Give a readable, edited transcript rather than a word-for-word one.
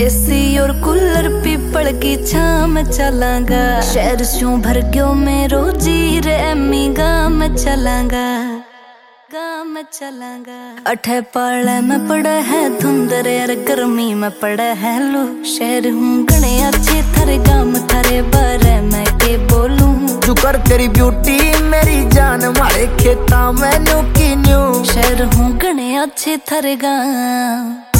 AC और cooler people की छाम चलांगा। शहर शू भर गयो मेरो जी रे मी गाम चलांगा, गाम चलांगा। अठे पाले में पड़ा है धुंधर और गर्मी में पड़ा है लू। शहर हूँ गणे अच्छे थारे गाम थारे बारे में के बोलूं। जुकर तेरी ब्यूटी मेरी जान मारे खेता में न्यू की न्यू। शहर हूँ गणे अच्छे थारे गाम।